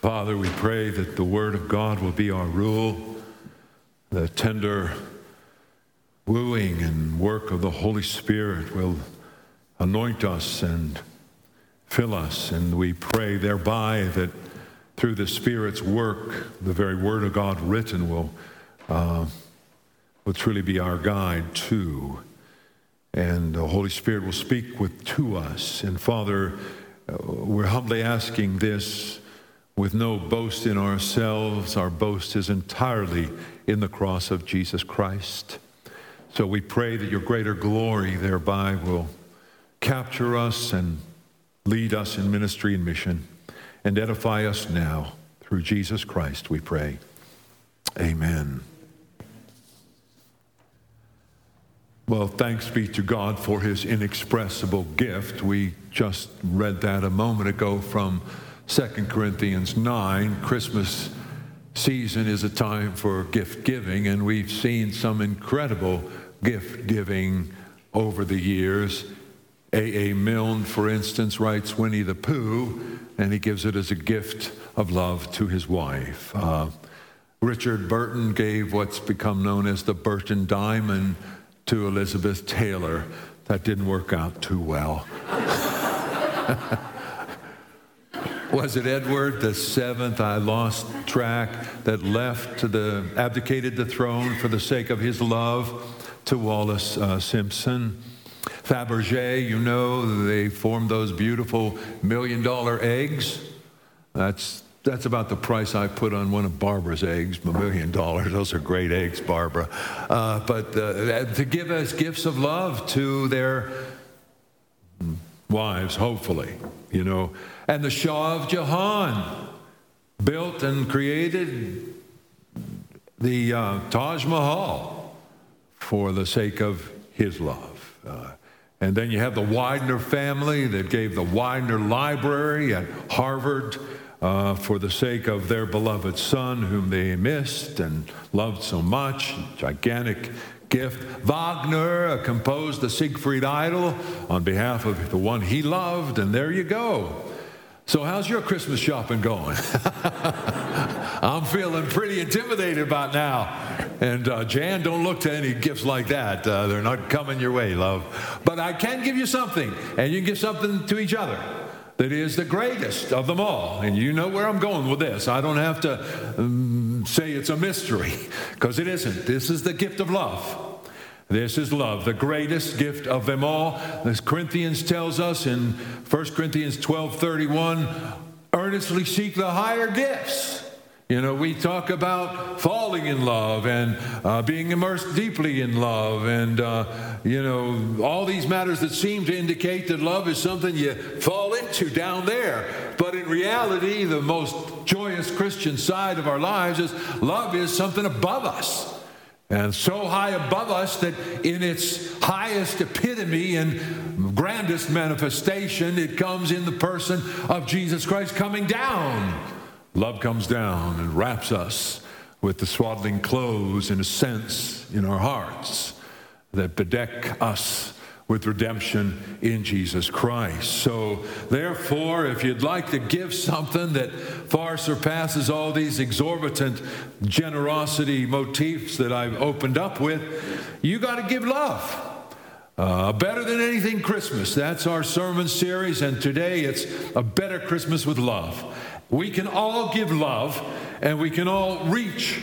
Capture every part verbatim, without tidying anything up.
Father, we pray that the Word of God will be our rule, the tender wooing and work of the Holy Spirit will anoint us and fill us, and we pray thereby that through the Spirit's work, the very Word of God written will, uh, will truly be our guide too. And the Holy Spirit will speak with to us. And Father, uh, we're humbly asking this with no boast in ourselves. Our boast is entirely in the cross of Jesus Christ. So we pray that your greater glory thereby will capture us and lead us in ministry and mission and edify us now. Through Jesus Christ we pray. Amen. Well, thanks be to God for his inexpressible gift. We just read that a moment ago from Second Corinthians nine. Christmas season is a time for gift giving, and we've seen some incredible gift giving over the years. A A. Milne, for instance, writes Winnie the Pooh, and he gives it as a gift of love to his wife. Uh, Richard Burton gave what's become known as the Burton Diamond to Elizabeth Taylor. That didn't work out too well. Was it Edward the Seventh? I lost track. That left the abdicated the throne for the sake of his love to Wallace uh, Simpson. Fabergé, you know, they formed those beautiful million-dollar eggs. That's that's about the price I put on one of Barbara's eggs, a million dollars. Those are great eggs, Barbara. Uh, but uh, to give us gifts of love to their wives, hopefully, you know. And the Shah of Jahan built and created the uh, Taj Mahal for the sake of his love. Uh, and then you have the Widener family that gave the Widener Library at Harvard uh, for the sake of their beloved son, whom they missed and loved so much. Gigantic gift. Wagner composed the Siegfried Idyll on behalf of the one he loved, and there you go. So how's your Christmas shopping going? I'm feeling pretty intimidated about now. And uh, Jan, don't look to any gifts like that. Uh, they're not coming your way, love. But I can give you something, and you can give something to each other that is the greatest of them all. And you know where I'm going with this. I don't have to um, say it's a mystery, because it isn't. This is the gift of love. This is love, the greatest gift of them all. As Corinthians tells us in First Corinthians twelve thirty-one, earnestly seek the higher gifts. You know, we talk about falling in love and uh, being immersed deeply in love and, uh, you know, all these matters that seem to indicate that love is something you fall into down there. But in reality, the most joyous Christian side of our lives is love is something above us. And so high above us that in its highest epitome and grandest manifestation, it comes in the person of Jesus Christ coming down. Love comes down and wraps us with the swaddling clothes, in a sense, in our hearts that bedeck us with redemption in Jesus Christ. So therefore, if you'd like to give something that far surpasses all these exorbitant generosity motifs that I've opened up with, you got to give love. Uh, better than anything Christmas. That's our sermon series, and today it's a better Christmas with love. We can all give love, and we can all reach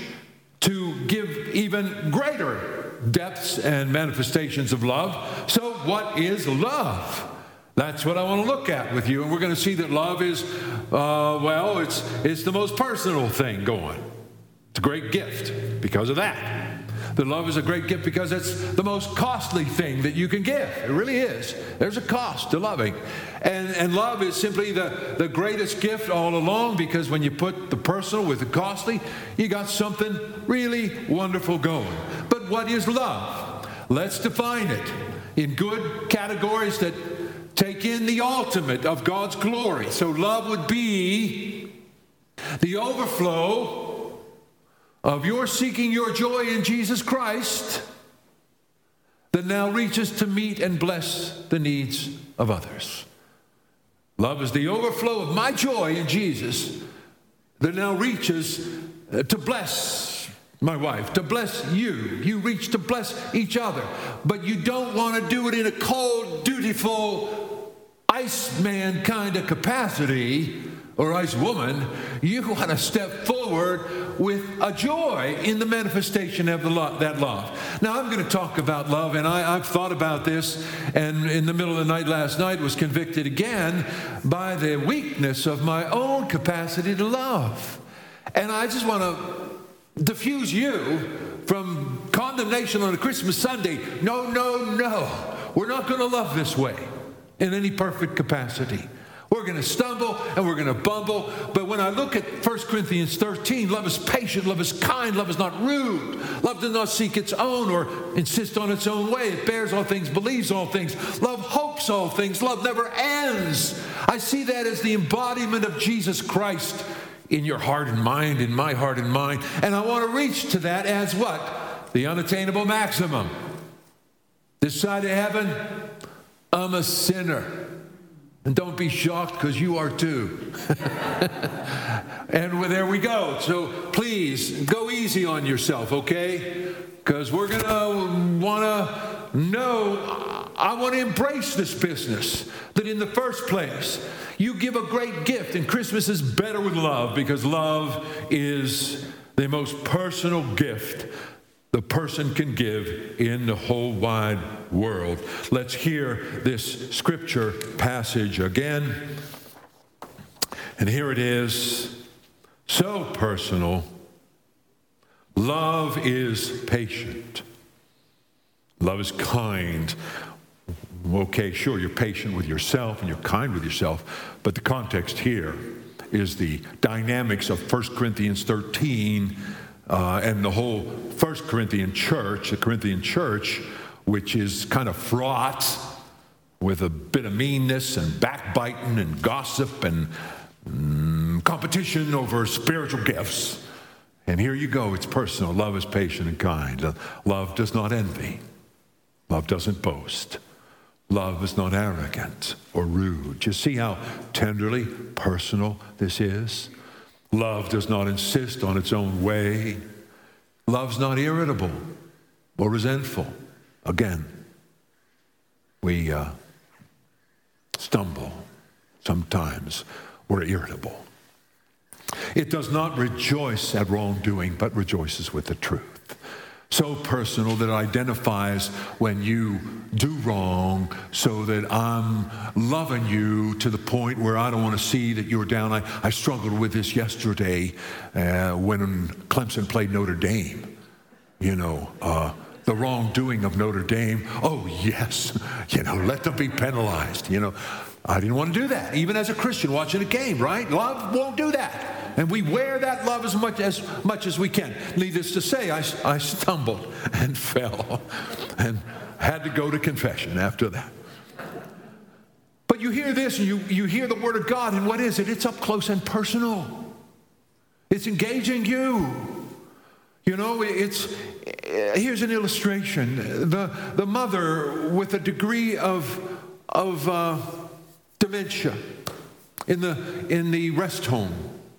to give even greater depths and manifestations of love. So what is love? That's what I want to look at with you. And we're going to see that love is, uh, well, it's, it's the most personal thing going. It's a great gift because of that. That love is a great gift because it's the most costly thing that you can give. It really is. There's a cost to loving. And, and love is simply the, the greatest gift all along, because when you put the personal with the costly, you got something really wonderful going. But what is love? Let's define it in good categories that take in the ultimate of God's glory. So love would be the overflow of your seeking your joy in Jesus Christ that now reaches to meet and bless the needs of others. Love is the overflow of my joy in Jesus that now reaches uh, to bless my wife, to bless you. You reach to bless each other, but you don't want to do it in a cold, dutiful, Iceman kind of capacity, or Ice woman. You want to step forward with a joy in the manifestation of the love, that love. Now, I'm going to talk about love, and I, I've thought about this, and in the middle of the night last night was convicted again by the weakness of my own capacity to love. And I just want to diffuse you from condemnation on a Christmas Sunday. No, no, no. We're not going to love this way in any perfect capacity. We're going to stumble and we're going to bumble. But when I look at First Corinthians thirteen, love is patient, love is kind, love is not rude. Love does not seek its own or insist on its own way. It bears all things, believes all things. Love hopes all things. Love never ends. I see that as the embodiment of Jesus Christ in your heart and mind, in my heart and mind. And I want to reach to that as what? The unattainable maximum. This side of heaven, I'm a sinner. And don't be shocked, because you are too. And there we go. So please, go easy on yourself, okay? Because we're going to want to know, I want to embrace this business. That in the first place, you give a great gift. And Christmas is better with love, because love is the most personal gift the person can give in the whole wide world. Let's hear this scripture passage again. And here it is, so personal. Love is patient. Love is kind. Okay, sure, you're patient with yourself and you're kind with yourself, but the context here is the dynamics of First Corinthians thirteen Uh, and the whole First Corinthian church, the Corinthian church, which is kind of fraught with a bit of meanness and backbiting and gossip and mm, competition over spiritual gifts. And here you go, it's personal. Love is patient and kind. Love does not envy. Love doesn't boast. Love is not arrogant or rude. You see how tenderly personal this is? Love does not insist on its own way. Love's not irritable or resentful. Again, we uh, stumble. Sometimes we're irritable. It does not rejoice at wrongdoing, but rejoices with the truth. So personal that it identifies when you do wrong, so that I'm loving you to the point where I don't want to see that you're down. I, I struggled with this yesterday uh, when Clemson played Notre Dame. You know, uh, the wrongdoing of Notre Dame. Oh, yes, you know, let them be penalized. You know, I didn't want to do that, even as a Christian watching a game, right? Love won't do that. And we wear that love as much as much as we can. Needless to say, I, I stumbled and fell and had to go to confession after that. But you hear this, and you, you hear the Word of God, and what is it? It's up close and personal. It's engaging you. You know, it's, here's an illustration. The, the mother with a degree of, of uh, dementia in the, in the rest home,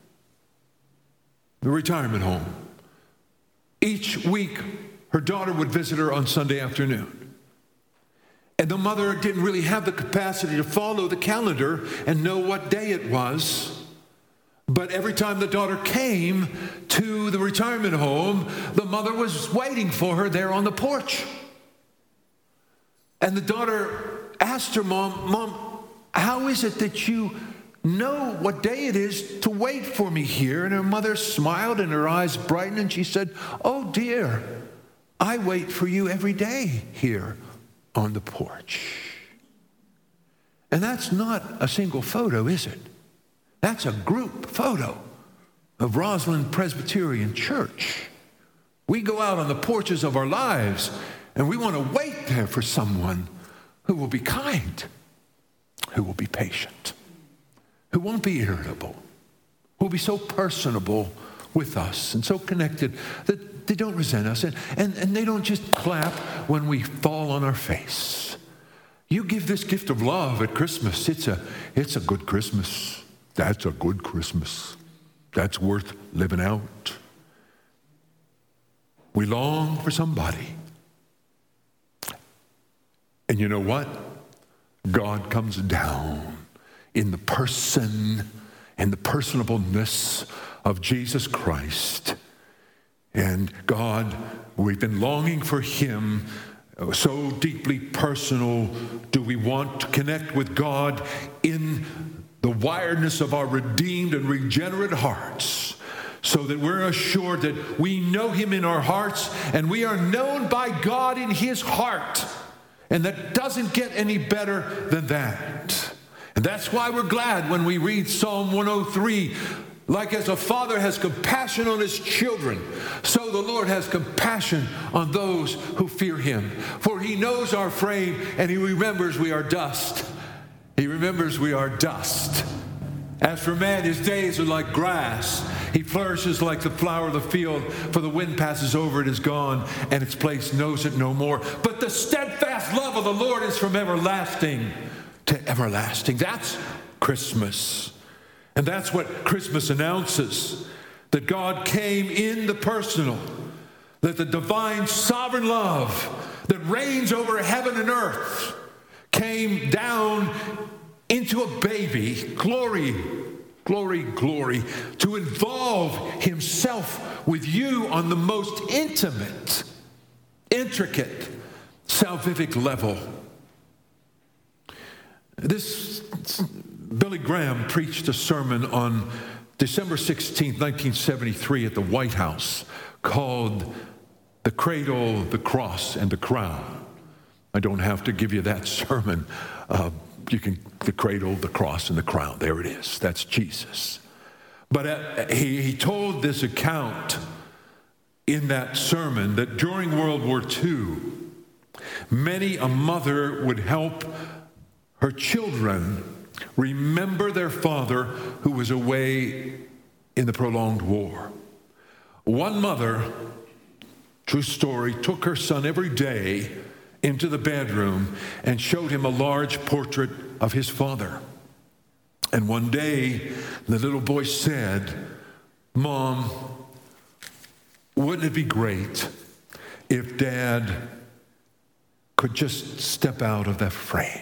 the retirement home. Each week, her daughter would visit her on Sunday afternoon. And the mother didn't really have the capacity to follow the calendar and know what day it was. But every time the daughter came to the retirement home, the mother was waiting for her there on the porch. And the daughter asked her mom, Mom, how is it that you know what day it is to wait for me here? And her mother smiled and her eyes brightened and she said, oh dear, I wait for you every day here on the porch. And that's not a single photo, is it? That's a group photo of Roslyn Presbyterian Church. We go out on the porches of our lives and we want to wait there for someone who will be kind, who will be patient, who won't be irritable, who will be so personable with us and so connected that they don't resent us, and, and, and they don't just clap when we fall on our face. You give this gift of love at Christmas. It's a, it's a good Christmas. That's a good Christmas. That's worth living out. We long for somebody. And you know what? God comes down in the person and the personableness of Jesus Christ. And God, we've been longing for him. So deeply personal do we want to connect with God in the wiredness of our redeemed and regenerate hearts, so that we're assured that we know him in our hearts and we are known by God in his heart. And that doesn't get any better than that. And that's why we're glad when we read Psalm one oh three, like as a father has compassion on his children, so the Lord has compassion on those who fear him. For he knows our frame and he remembers we are dust. He remembers we are dust. As for man, his days are like grass. He flourishes like the flower of the field, for the wind passes over, it is gone, and its place knows it no more. But the steadfast love of the Lord is from everlasting to everlasting. That's Christmas. And that's what Christmas announces, that God came in the personal, that the divine sovereign love that reigns over heaven and earth came down into a baby, glory, glory, glory, to involve himself with you on the most intimate, intricate, salvific level. This, Billy Graham preached a sermon on December sixteenth, nineteen seventy-three at the White House called The Cradle, the Cross, and the Crown. I don't have to give you that sermon. Uh, you can, the cradle, the cross, and the crown. There it is. That's Jesus. But uh, he, he told this account in that sermon that during World War Two, many a mother would help her children remember their father who was away in the prolonged war. One mother, true story, took her son every day into the bedroom and showed him a large portrait of his father. And one day, the little boy said, "Mom, wouldn't it be great if Dad could just step out of that frame?"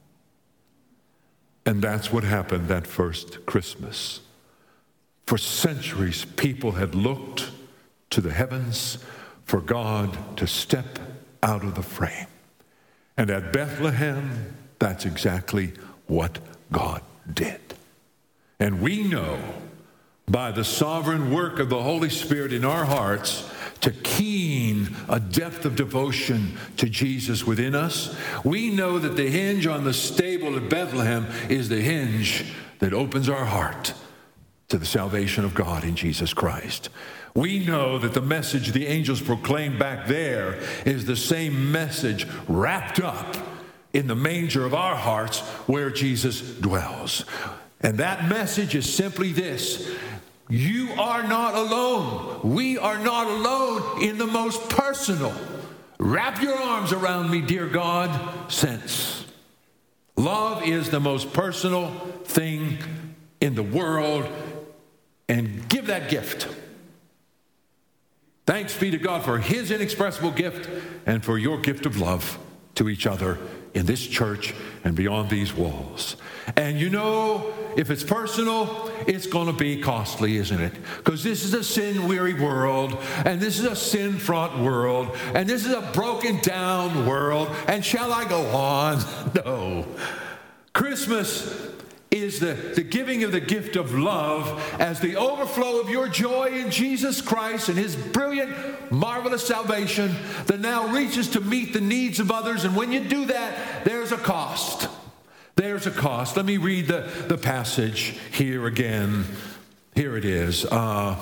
And that's what happened that first Christmas. For centuries, people had looked to the heavens for God to step out of the frame. And at Bethlehem, that's exactly what God did. And we know by the sovereign work of the Holy Spirit in our hearts to keen a depth of devotion to Jesus within us, we know that the hinge on the stable at Bethlehem is the hinge that opens our heart to the salvation of God in Jesus Christ. We know that the message the angels proclaimed back there is the same message wrapped up in the manger of our hearts where Jesus dwells. And that message is simply this: you are not alone. We are not alone in the most personal. Wrap your arms around me, dear God, sense. Love is the most personal thing in the world, and give that gift. Thanks be to God for his inexpressible gift and for your gift of love to each other in this church and beyond these walls. And you know, if it's personal, it's going to be costly, isn't it? Because this is a sin-weary world, and this is a sin-fraught world, and this is a broken-down world, and shall I go on? No. Christmas is the, the giving of the gift of love as the overflow of your joy in Jesus Christ and his brilliant, marvelous salvation that now reaches to meet the needs of others. And when you do that, there's a cost. There's a cost. Let me read the, the passage here again. Here it is. Uh,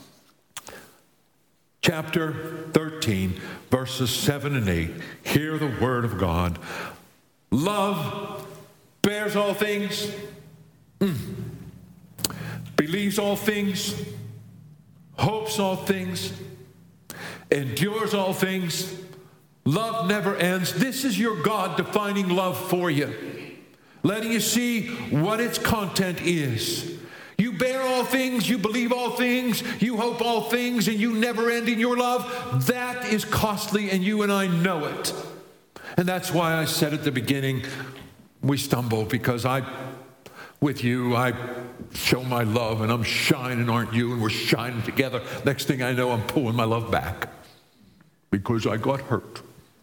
chapter thirteen, verses seven and eight. Hear the word of God. Love bears all things. Mm. Believes all things, hopes all things, endures all things. Love never ends. This is your God defining love for you, letting you see what its content is, You bear all things, you believe all things, you hope all things, and you never end in your love. That is costly, and you and I know it. And that's why I said at the beginning, we stumble, because I, with you, I show my love, and I'm shining, aren't you? And we're shining together. Next thing I know, I'm pulling my love back because I got hurt.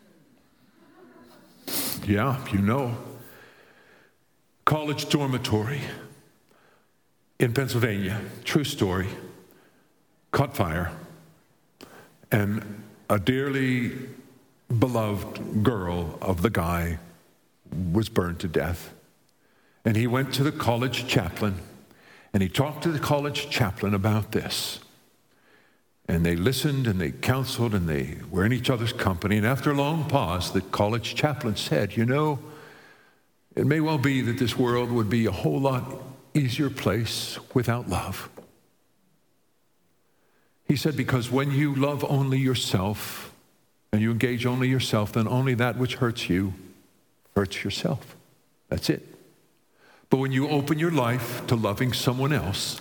Yeah, you know. College dormitory in Pennsylvania, true story, caught fire, and a dearly beloved girl of the guy was burned to death. And he went to the college chaplain, and he talked to the college chaplain about this. And they listened, and they counseled, and they were in each other's company. And after a long pause, the college chaplain said, you know, it may well be that this world would be a whole lot easier place without love. He said, because when you love only yourself and you engage only yourself, then only that which hurts you hurts yourself. That's it. But when you open your life to loving someone else,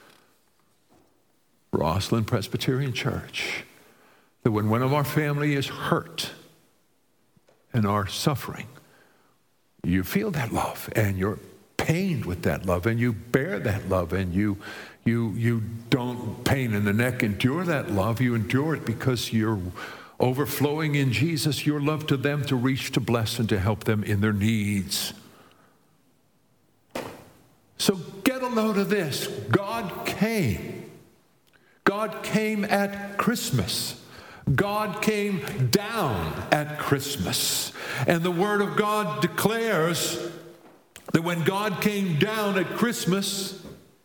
Rosslyn Presbyterian Church, that when one of our family is hurt and are suffering, you feel that love, and you're pained with that love, and you bear that love, and you you you don't pain in the neck endure that love. You endure it because you're overflowing in Jesus, your love to them, to reach, to bless, and to help them in their needs. So get a load of this. God came. God came at Christmas. God came down at Christmas. And the Word of God declares that when God came down at Christmas,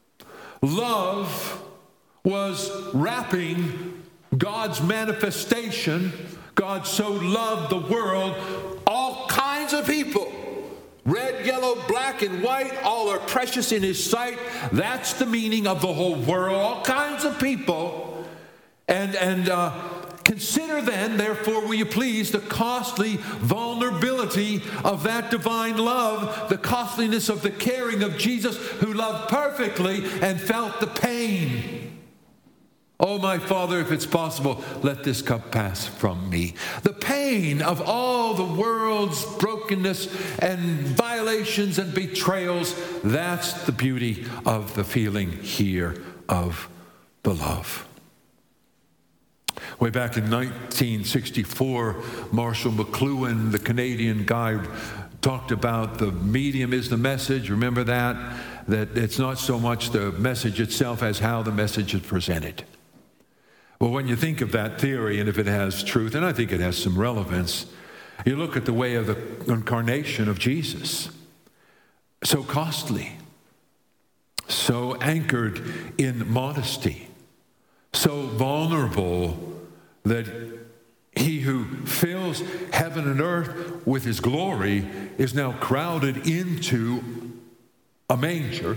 love was wrapping God's manifestation. God so loved the world, all kinds of people, red, yellow, black, and white, all are precious in His sight. That's the meaning of the whole world, all kinds of people. And, and, uh, Consider then, therefore, will you please, the costly vulnerability of that divine love, the costliness of the caring of Jesus, who loved perfectly and felt the pain. Oh, my Father, if it's possible, let this cup pass from me. The pain of all the world's brokenness and violations and betrayals, that's the beauty of the feeling here of the love. Way back in nineteen sixty-four, Marshall McLuhan, the Canadian guy, talked about the medium is the message. Remember that? That it's not so much the message itself as how the message is presented. Well, when you think of that theory, and if it has truth, and I think it has some relevance, you look at the way of the incarnation of Jesus. So costly, so anchored in modesty, so vulnerable that He who fills heaven and earth with His glory is now crowded into a manger,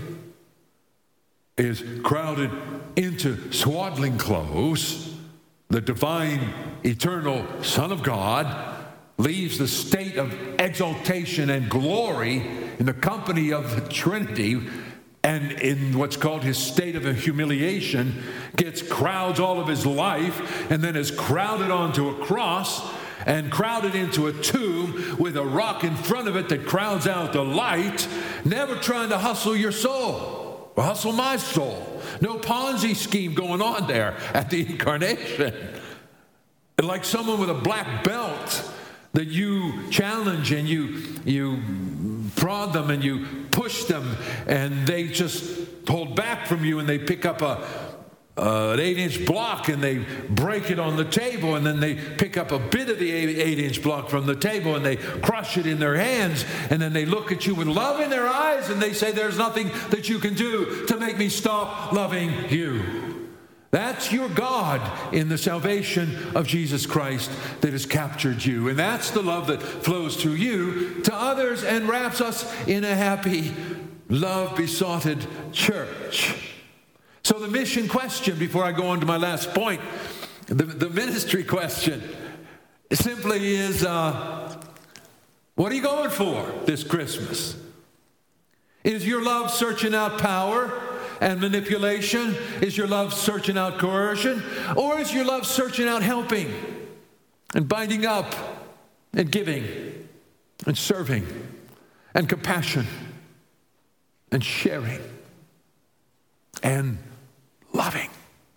is crowded into swaddling clothes. The divine, eternal Son of God leaves the state of exaltation and glory in the company of the Trinity, and in what's called His state of humiliation, gets crowds all of His life, and then is crowded onto a cross and crowded into a tomb with a rock in front of it that crowds out the light, never trying to hustle your soul or hustle my soul. No Ponzi scheme going on there at the incarnation. And like someone with a black belt that you challenge and you you prod them and you push them, and they just hold back from you, and they pick up a uh, an eight-inch block and they break it on the table, and then they pick up a bit of the eight-inch block from the table and they crush it in their hands, and then they look at you with love in their eyes and they say, there's nothing that you can do to make me stop loving you. That's your God in the salvation of Jesus Christ that has captured you. And that's the love that flows through you to others and wraps us in a happy, love-besotted church. So the mission question, before I go on to my last point, the, the ministry question simply is, uh, what are you going for this Christmas? Is your love searching out power and manipulation? Is your love searching out coercion? Or is your love searching out helping and binding up and giving and serving and compassion and sharing and loving?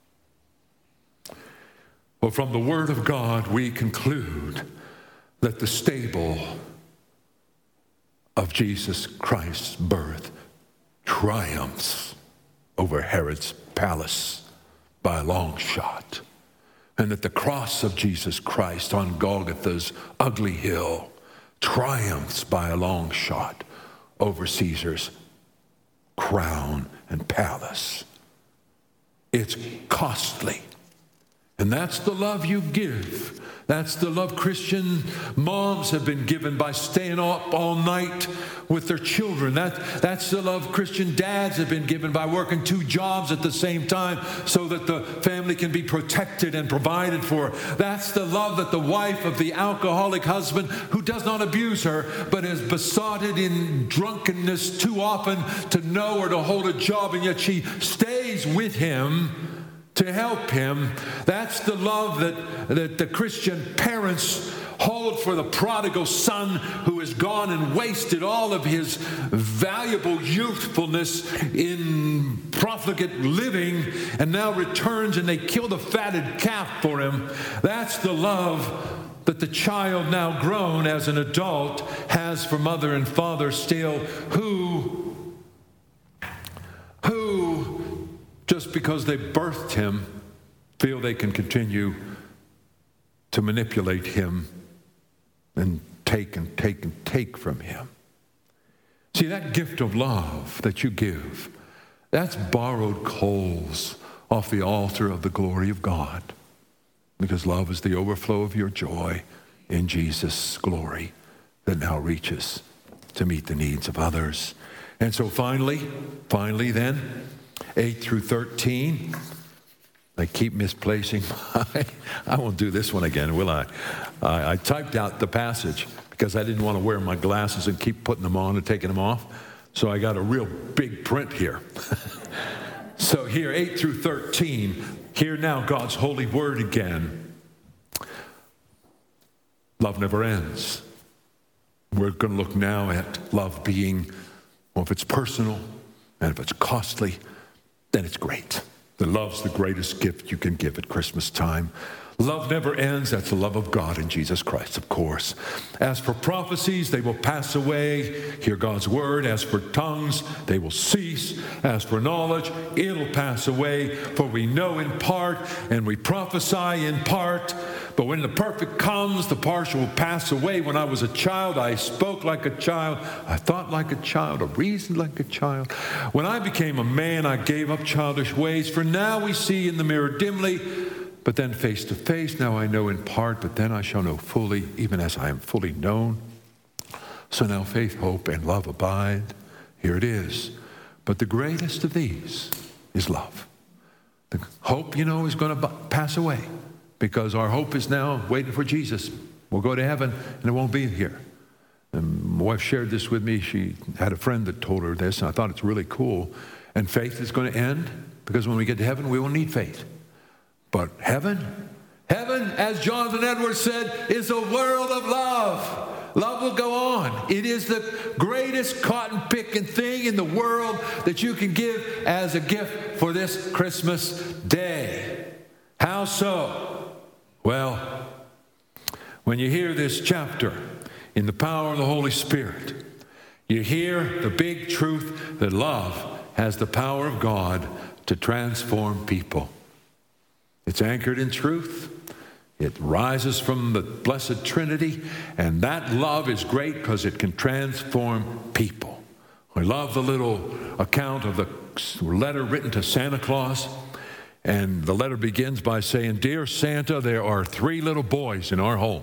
Well, from the Word of God, we conclude that the stable of Jesus Christ's birth triumphs over Herod's palace by a long shot, and that the cross of Jesus Christ on Golgotha's ugly hill triumphs by a long shot over Caesar's crown and palace. It's costly. And that's the love you give. That's the love Christian moms have been given by staying up all night with their children. That, that's the love Christian dads have been given by working two jobs at the same time so that the family can be protected and provided for. That's the love that the wife of the alcoholic husband, who does not abuse her, but is besotted in drunkenness too often to know or to hold a job, and yet she stays with him to help him. That's the love that, that the Christian parents hold for the prodigal son who has gone and wasted all of his valuable youthfulness in profligate living and now returns and they kill the fatted calf for him. That's the love that the child, now grown as an adult, has for mother and father still, who, who just because they birthed him, feel they can continue to manipulate him and take and take and take from him. See, that gift of love that you give, that's borrowed coals off the altar of the glory of God, because love is the overflow of your joy in Jesus' glory that now reaches to meet the needs of others. And so finally, finally then, eight through thirteen, I keep misplacing my, I won't do this one again, will I? I? I typed out the passage because I didn't want to wear my glasses and keep putting them on and taking them off. So I got a real big print here. So here, eight through thirteen, hear now God's holy word again. Love never ends. We're going to look now at love being, well, if it's personal and if it's costly, then it's great. The love's the greatest gift you can give at Christmas time. Love never ends. That's the love of God in Jesus Christ, of course. As for prophecies, they will pass away. Hear God's word. As for tongues, they will cease. As for knowledge, it'll pass away. For we know in part, and we prophesy in part. But when the perfect comes, the partial will pass away. When I was a child, I spoke like a child. I thought like a child. I reasoned like a child. When I became a man, I gave up childish ways. For now we see in the mirror dimly, but then face to face. Now I know in part, but then I shall know fully, even as I am fully known. So now faith, hope, and love abide. Here it is. But the greatest of these is love. The hope, you know, is going to pass away because our hope is now waiting for Jesus. We'll go to heaven, and it won't be here. And my wife shared this with me. She had a friend that told her this, and I thought it's really cool. And faith is going to end because when we get to heaven, we will need faith. But heaven, heaven, as Jonathan Edwards said, is a world of love. Love will go on. It is the greatest cotton-picking thing in the world that you can give as a gift for this Christmas day. How so? Well, when you hear this chapter in the power of the Holy Spirit, you hear the big truth that love has the power of God to transform people. It's anchored in truth. It rises from the Blessed Trinity, and that love is great because it can transform people. I love the little account of the letter written to Santa Claus, and the letter begins by saying, "Dear Santa, there are three little boys in our home.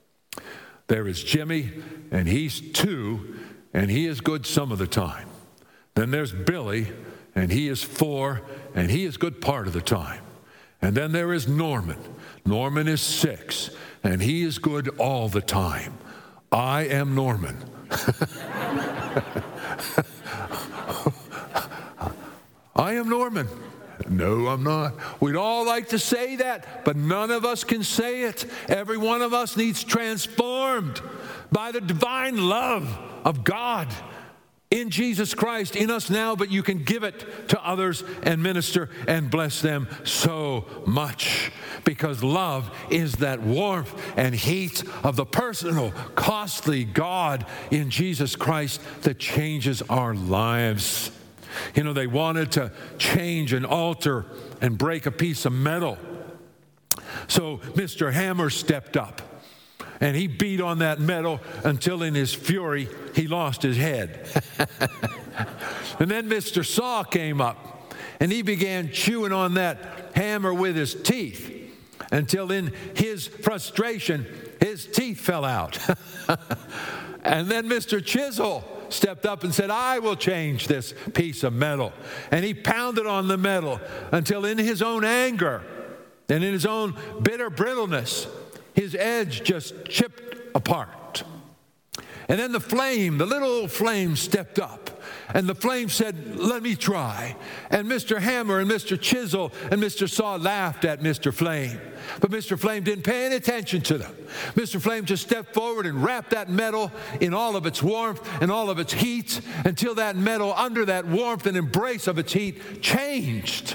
There is Jimmy, and he's two, and he is good some of the time. Then there's Billy, and he is four, and he is good part of the time. And then there is Norman. Norman is six, and he is good all the time. I am Norman." I I am Norman. No, I'm not. We'd all like to say that, but none of us can say it. Every one of us needs transformed by the divine love of God in Jesus Christ, in us now, but you can give it to others and minister and bless them so much, because love is that warmth and heat of the personal, costly God in Jesus Christ that changes our lives. You know, they wanted to change and alter and break a piece of metal. So Mister Hammer stepped up, and he beat on that metal until in his fury, he lost his head. And then Mister Saw came up, and he began chewing on that hammer with his teeth until in his frustration, his teeth fell out. And then Mister Chisel stepped up and said, I will change this piece of metal. And he pounded on the metal until in his own anger and in his own bitter brittleness, his edge just chipped apart. And then the flame, the little old flame stepped up, and the flame said, let me try. And Mister Hammer and Mister Chisel and Mister Saw laughed at Mister Flame. But Mister Flame didn't pay any attention to them. Mister Flame just stepped forward and wrapped that metal in all of its warmth and all of its heat until that metal, under that warmth and embrace of its heat, changed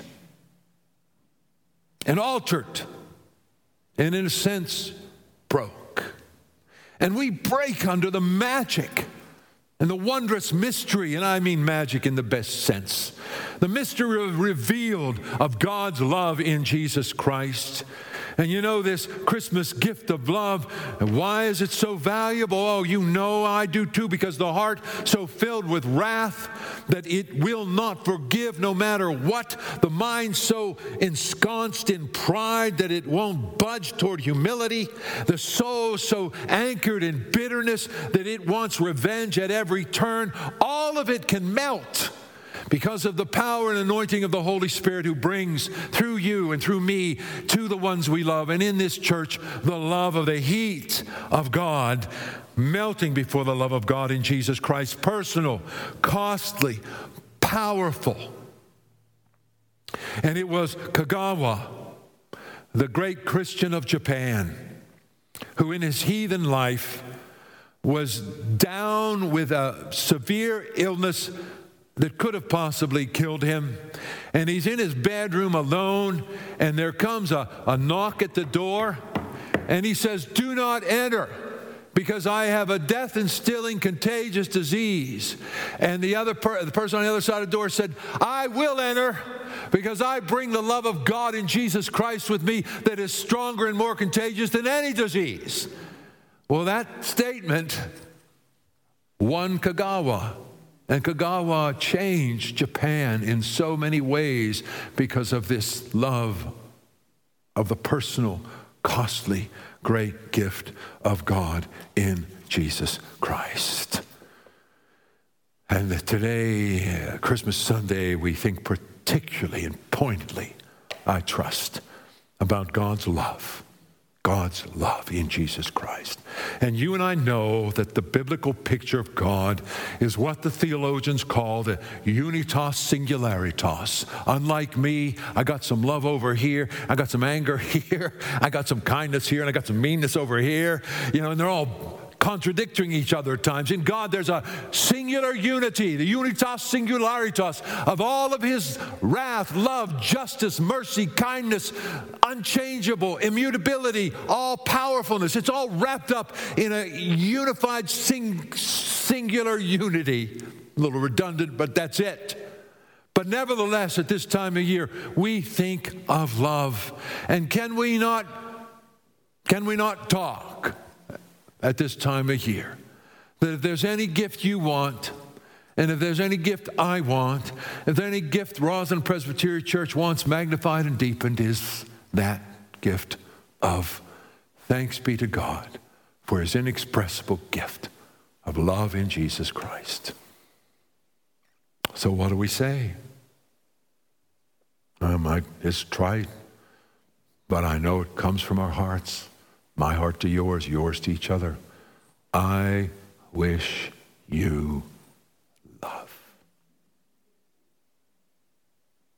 and altered and, in a sense, broke. And we break under the magic and the wondrous mystery, and I mean magic in the best sense, the mystery revealed of God's love in Jesus Christ. And you know, this Christmas gift of love, why is it so valuable? Oh, you know I do too, because the heart so filled with wrath that it will not forgive no matter what, the mind so ensconced in pride that it won't budge toward humility, the soul so anchored in bitterness that it wants revenge at every turn, all of it can melt because of the power and anointing of the Holy Spirit, who brings through you and through me to the ones we love. And in this church, the love of the heat of God melting before the love of God in Jesus Christ. Personal, costly, powerful. And it was Kagawa, the great Christian of Japan, who in his heathen life was down with a severe illness that could have possibly killed him. And he's in his bedroom alone, and there comes a, a knock at the door, and he says, do not enter, because I have a death-instilling contagious disease. And the other per- the person on the other side of the door said, I will enter, because I bring the love of God in Jesus Christ with me that is stronger and more contagious than any disease. Well, that statement won Kagawa. And Kagawa changed Japan in so many ways because of this love of the personal, costly, great gift of God in Jesus Christ. And that today, uh, Christmas Sunday, we think particularly and pointedly, I trust, about God's love. God's love in Jesus Christ. And you and I know that the biblical picture of God is what the theologians call the unitas singularitas. Unlike me, I got some love over here, I got some anger here, I got some kindness here, and I got some meanness over here. You know, and they're all contradicting each other at times. In God, there's a singular unity, the unitas singularitas of all of his wrath, love, justice, mercy, kindness, unchangeable, immutability, all powerfulness. It's all wrapped up in a unified sing- singular unity. A little redundant, but that's it. But nevertheless, at this time of year, we think of love. And can we not, can we not talk at this time of year, that if there's any gift you want, and if there's any gift I want, if there's any gift Roslyn Presbyterian Church wants magnified and deepened, is that gift of thanks be to God for his inexpressible gift of love in Jesus Christ. So what do we say? Um, I, it's trite, but I know it comes from our hearts. My heart to yours, yours to each other. I wish you love.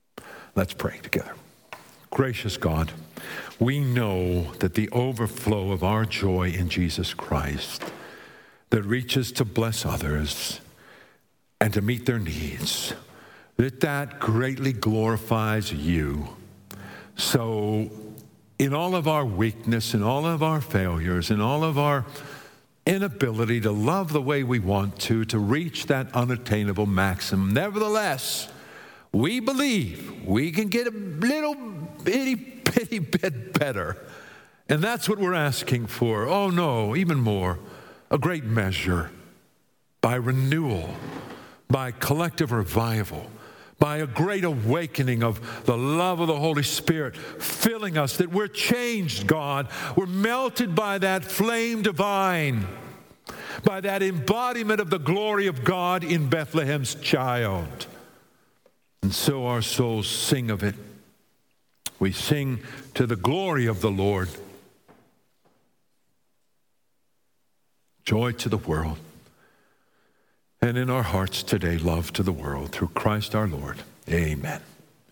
Let's pray together. Gracious God, we know that the overflow of our joy in Jesus Christ that reaches to bless others and to meet their needs, that that greatly glorifies you. So in all of our weakness, in all of our failures, in all of our inability to love the way we want to, to reach that unattainable maximum, nevertheless, we believe we can get a little bitty, bitty bit better. And that's what we're asking for. Oh no, even more, a great measure, by renewal, by collective revival, by a great awakening of the love of the Holy Spirit filling us, that we're changed, God. We're melted by that flame divine, by that embodiment of the glory of God in Bethlehem's child. And so our souls sing of it. We sing to the glory of the Lord. Joy to the world. And in our hearts today, love to the world through Christ our Lord. Amen.